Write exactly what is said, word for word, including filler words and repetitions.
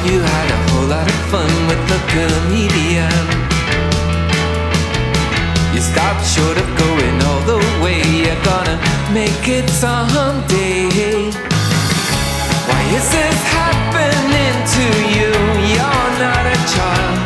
You had a whole lot of fun with the comedian. You stopped short of going all the way. You're gonna make it someday. Why is this happening to you? You're not a child.